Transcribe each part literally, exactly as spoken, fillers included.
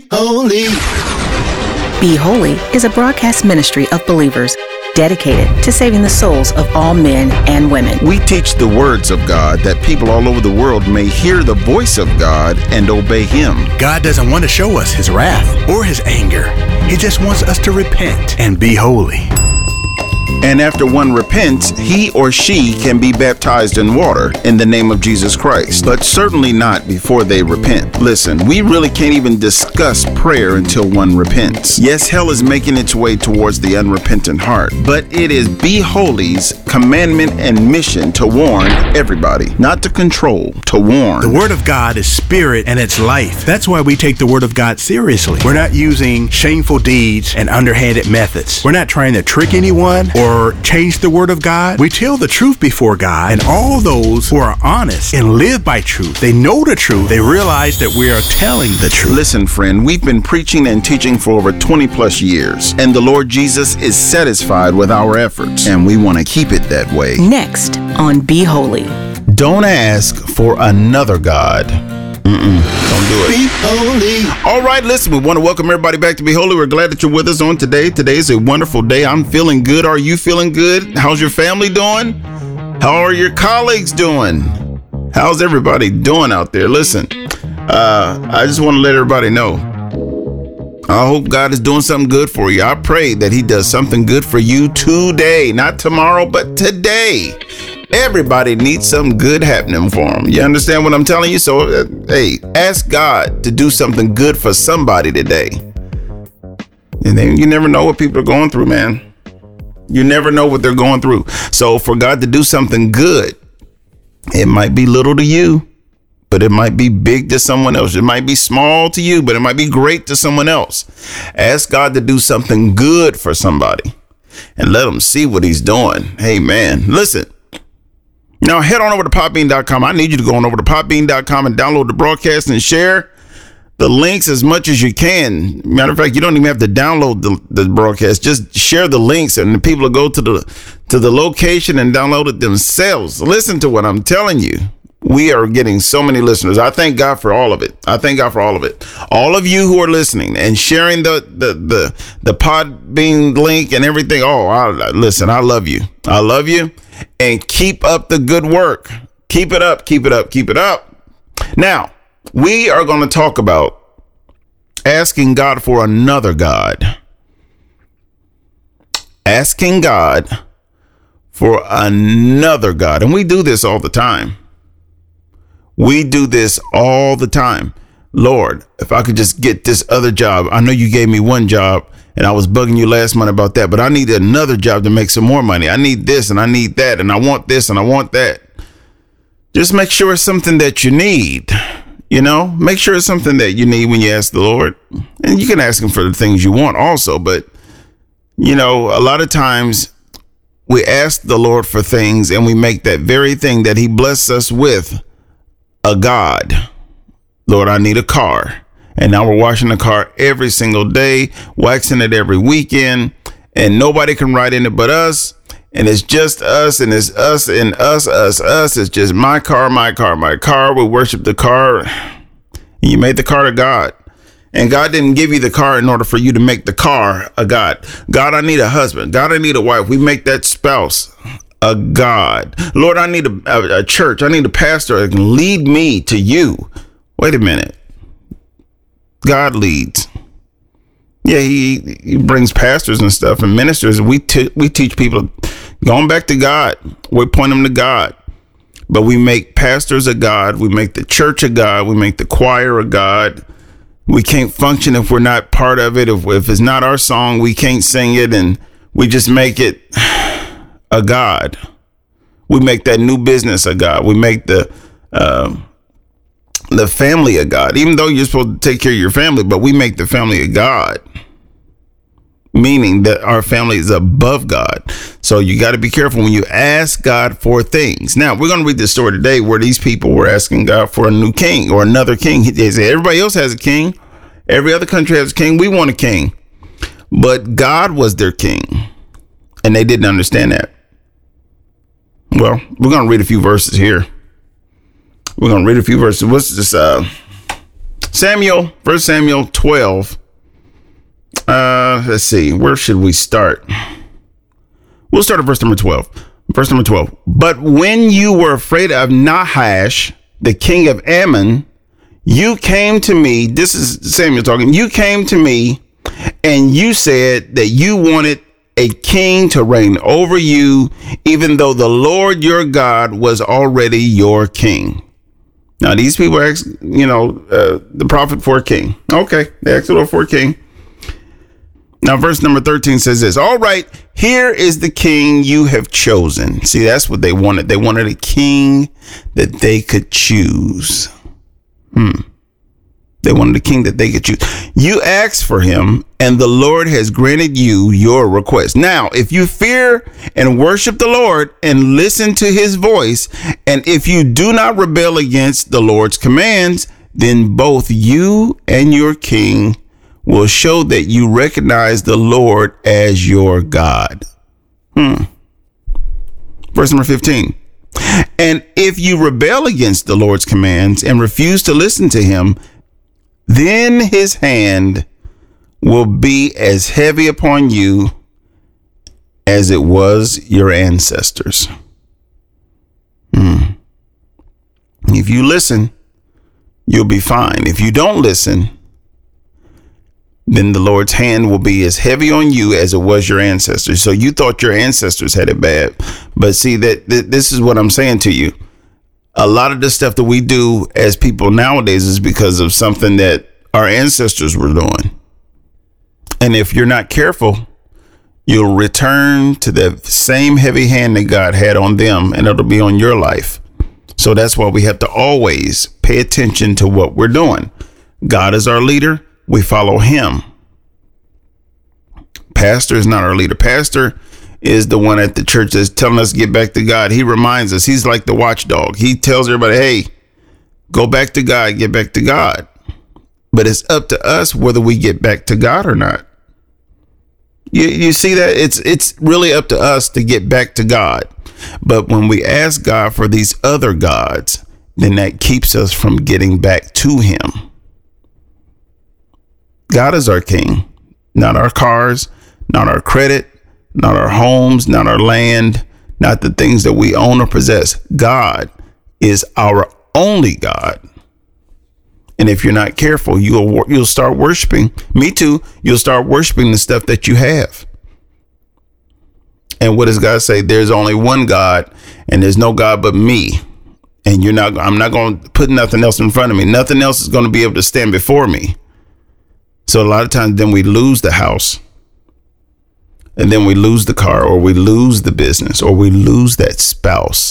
holy. Be Holy is a broadcast ministry of believers dedicated to saving the souls of all men and women. We teach the words of God that people all over the world may hear the voice of God and obey Him. God doesn't want to show us His wrath or His anger. He just wants us to repent and be holy. And after one repents, he or she can be baptized in water in the name of Jesus Christ, but certainly not before they repent. Listen, we really can't even discuss prayer until one repents. Yes, hell is making its way towards the unrepentant heart, but it is Be Holy's commandment and mission to warn everybody, not to control, to warn. The Word of God is spirit and it's life. That's why we take the Word of God seriously. We're not using shameful deeds and underhanded methods. We're not trying to trick anyone or change the Word of God. We tell the truth before God, and all those who are honest and live by truth, they know the truth, they realize that we are telling the truth. Listen, friend, we've been preaching and teaching for over twenty plus years, and the Lord Jesus is satisfied with our efforts, and we want to keep it that way. Next on Be Holy. Don't ask for another God. Mm-mm. Don't do it. Be holy. All right, listen, we want to welcome everybody back to Be Holy. We're glad that you're with us on today. Today is a wonderful day. I'm feeling good. Are you feeling good? How's your family doing? How are your colleagues doing? How's everybody doing out there? Listen, uh, I just want to let everybody know. I hope God is doing something good for you. I pray that He does something good for you today, not tomorrow, but today. Everybody needs something good happening for them. You understand what I'm telling you? So, uh, hey, ask God to do something good for somebody today. And then you never know what people are going through, man. You never know what they're going through. So for God to do something good, it might be little to you, but it might be big to someone else. It might be small to you, but it might be great to someone else. Ask God to do something good for somebody and let them see what He's doing. Hey, man, listen. Now, head on over to popbean dot com. I need you to go on over to popbean dot com and download the broadcast and share the links as much as you can. Matter of fact, you don't even have to download the, the broadcast. Just share the links and the people will go to the to the location and download it themselves. Listen to what I'm telling you. We are getting so many listeners. I thank God for all of it. I thank God for all of it. All of you who are listening and sharing the the the, the Podbean link and everything. Oh, I, listen, I love you. I love you. And keep up the good work. Keep it up, keep it up, keep it up. Now, we are going to talk about asking God for another God. Asking God for another God. And we do this all the time. We do this all the time. Lord, if I could just get this other job. I know you gave me one job and I was bugging you last month about that, but I need another job to make some more money. I need this and I need that and I want this and I want that. Just make sure it's something that you need. You know, make sure it's something that you need when you ask the Lord. And you can ask Him for the things you want also. But, you know, a lot of times we ask the Lord for things and we make that very thing that He blessed us with a God. Lord, I need a car. And now we're washing the car every single day, waxing it every weekend, and nobody can ride in it but us. And it's just us, and it's us, and us, us, us. It's just my car, my car, my car. We worship the car. You made the car to God. And God didn't give you the car in order for you to make the car a God. God, I need a husband. God, I need a wife. We make that spouse a God. Lord, I need a, a, a church. I need a pastor that can lead me to you. Wait a minute. God leads. Yeah, he, he brings pastors and stuff and ministers. We t- we teach people going back to God. We point them to God. But we make pastors a God. We make the church a God. We make the choir a God. We can't function if we're not part of it. If, if it's not our song, we can't sing it. And we just make it a God. We make that new business a God. We make the... Uh, the family of God, even though you're supposed to take care of your family, but we make the family of God, meaning that our family is above God. So you got to be careful when you ask God for things. Now, we're going to read this story today where these people were asking God for a new king or another king. They say everybody else has a king. Every other country has a king. We want a king. But God was their king, and they didn't understand that. Well, we're going to read a few verses here. We're going to read a few verses. What's this? Uh, Samuel, First Samuel twelve. Uh, let's see. Where should we start? We'll start at verse number twelve. Verse number twelve. But when you were afraid of Nahash, the king of Ammon, you came to me. This is Samuel talking. You came to me and you said that you wanted a king to reign over you, even though the Lord your God was already your king. Now, these people asked, you know, uh, the prophet for a king. Okay, they asked the Lord for a king. Now, verse number thirteen says this. All right, here is the king you have chosen. See, that's what they wanted. They wanted a king that they could choose. Hmm. They wanted a king that they could choose. You asked for him, and the Lord has granted you your request. Now, if you fear and worship the Lord and listen to his voice, and if you do not rebel against the Lord's commands, then both you and your king will show that you recognize the Lord as your God. Hmm. Verse number fifteen. And if you rebel against the Lord's commands and refuse to listen to him, then his hand will be as heavy upon you as it was your ancestors. Hmm. If you listen, you'll be fine. If you don't listen, then the Lord's hand will be as heavy on you as it was your ancestors. So you thought your ancestors had it bad. But see, that th- this is what I'm saying to you. A lot of the stuff that we do as people nowadays is because of something that our ancestors were doing. And if you're not careful, you'll return to the same heavy hand that God had on them, and it'll be on your life. So that's why we have to always pay attention to what we're doing. God is our leader. We follow him. Pastor is not our leader. Pastor is the one at the church that's telling us to get back to God. He reminds us. He's like the watchdog. He tells everybody, hey, go back to God, get back to God. But it's up to us whether we get back to God or not. You, you see that? It's it's really up to us to get back to God. But when we ask God for these other gods, then that keeps us from getting back to him. God is our king, not our cars, not our credit, not our homes, not our land, not the things that we own or possess. God is our only God. And if you're not careful, you'll you'll start worshiping. Me too. You'll start worshiping the stuff that you have. And what does God say? There's only one God, and there's no God but me. And you're not. I'm not going to put nothing else in front of me. Nothing else is going to be able to stand before me. So a lot of times, then we lose the house, and then we lose the car, or we lose the business, or we lose that spouse.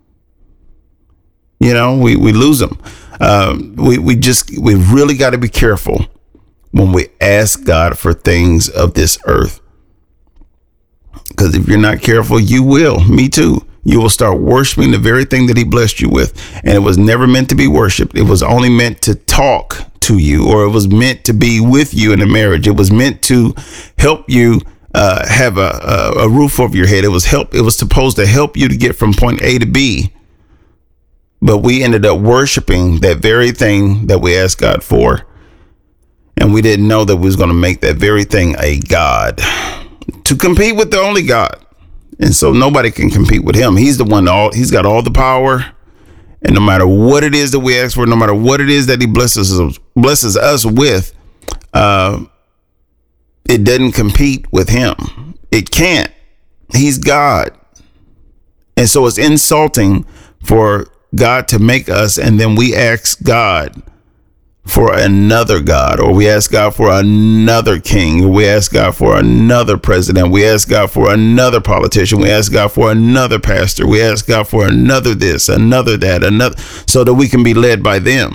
You know, we we lose them. Um, we, we just, we really got to be careful when we ask God for things of this earth. Because if you're not careful, you will. Me too. You will start worshiping the very thing that he blessed you with. And it was never meant to be worshiped. It was only meant to talk to you, or it was meant to be with you in a marriage. It was meant to help you uh, have a, a, a roof over your head. It was help. It was supposed to help you to get from point A to B. But we ended up worshiping that very thing that we asked God for. And we didn't know that we was going to make that very thing a God to compete with the only God. And so nobody can compete with him. He's the one, all he's got all the power. And no matter what it is that we ask for, no matter what it is that he blesses us, blesses us with, uh, it doesn't compete with him. It can't. He's God. And so it's insulting for God to make us, and then we ask God for another God, or we ask God for another king, or we ask God for another president, we ask God for another politician, we ask God for another pastor, we ask God for another this, another that, another, so that we can be led by them.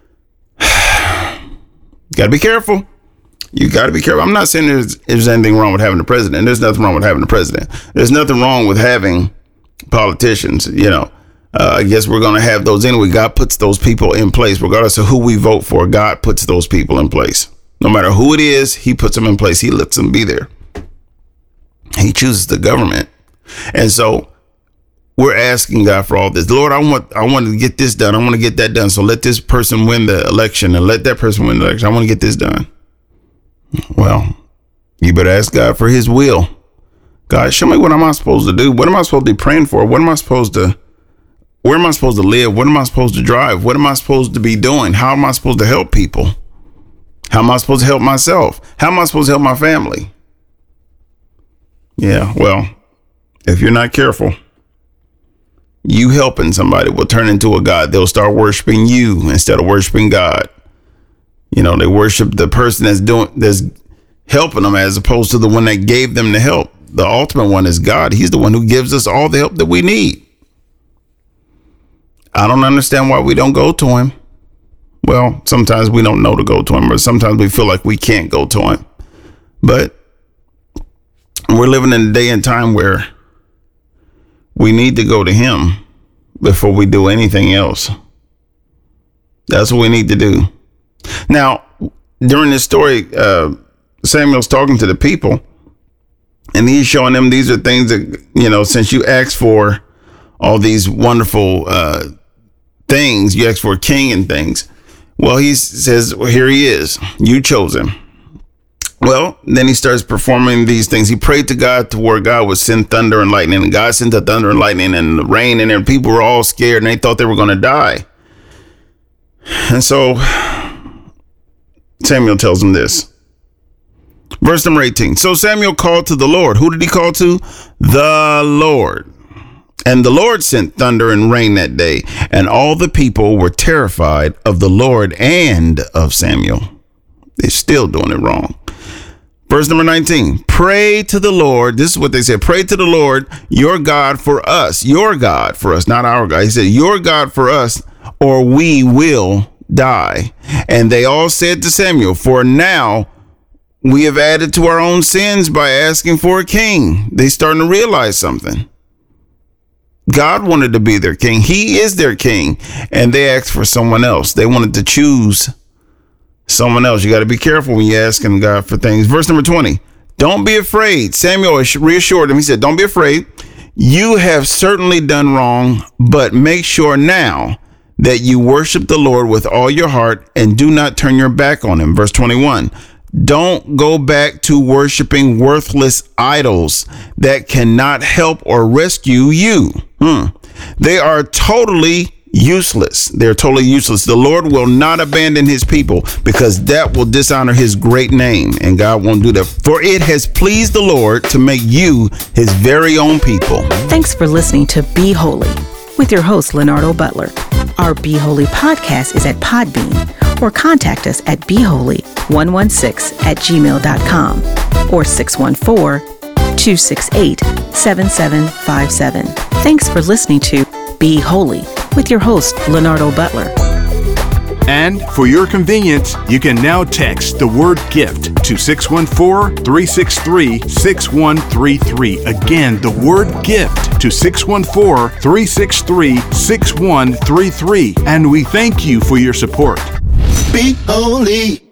Got to be careful. You got to be careful. I'm not saying there's, there's anything wrong with having a president. There's nothing wrong with having a president. There's nothing wrong with having politicians, you know. Uh, I guess we're going to have those anyway. God puts those people in place, regardless of who we vote for. God puts those people in place. No matter who it is, he puts them in place. He lets them be there. He chooses the government. And so we're asking God for all this. Lord, I want I want to get this done. I want to get that done. So let this person win the election and let that person win the election. I want to get this done. Well, you better ask God for his will. God, show me what am I supposed to do? What am I supposed to be praying for? What am I supposed to, where am I supposed to live? What am I supposed to drive? What am I supposed to be doing? How am I supposed to help people? How am I supposed to help myself? How am I supposed to help my family? Yeah, well, if you're not careful, you helping somebody will turn into a god. They'll start worshiping you instead of worshiping God. You know, they worship the person that's doing, that's helping them as opposed to the one that gave them the help. The ultimate one is God. He's the one who gives us all the help that we need. I don't understand why we don't go to him. Well, sometimes we don't know to go to him, or sometimes we feel like we can't go to him. But we're living in a day and time where we need to go to him before we do anything else. That's what we need to do. Now, during this story, uh, Samuel's talking to the people, and he's showing them these are things that, you know, since you asked for all these wonderful uh, things, you asked for a king and things. Well, he says, well, here he is. You chose him. Well, then he starts performing these things. He prayed to God to where God would send thunder and lightning. And God sent the thunder and lightning and the rain. And then people were all scared and they thought they were going to die. And so Samuel tells them this. Verse number eighteen. So Samuel called to the Lord. Who did he call to? The Lord. And the Lord sent thunder and rain that day, and all the people were terrified of the Lord and of Samuel. They're still doing it wrong. Verse number nineteen, pray to the Lord. This is what they said. Pray to the Lord, your God for us, your God for us, not our God. He said, your God for us, or we will die. And they all said to Samuel, for now we have added to our own sins by asking for a king. They starting to realize something. God wanted to be their king. He is their king. And they asked for someone else. They wanted to choose someone else. You got to be careful when you're asking God for things. Verse number twenty. Don't be afraid. Samuel reassured him. He said, don't be afraid. You have certainly done wrong, but make sure now that you worship the Lord with all your heart and do not turn your back on him. Verse twenty-one. Don't go back to worshiping worthless idols that cannot help or rescue you. Hmm. They are totally useless. They're totally useless. The Lord will not abandon his people because that will dishonor his great name, and God won't do that. For it has pleased the Lord to make you his very own people. Thanks for listening to Be Holy with your host, Leonardo Butler. Our Be Holy podcast is at Podbean, or contact us at be holy one one six at gmail dot com or six one four, two six eight, seven seven five seven. Thanks for listening to Be Holy with your host, Leonardo Butler. And for your convenience, you can now text the word gift to six one four, three six three, six one three three. Again, the word gift to six one four, three six three, six one three three. And we thank you for your support. Be holy.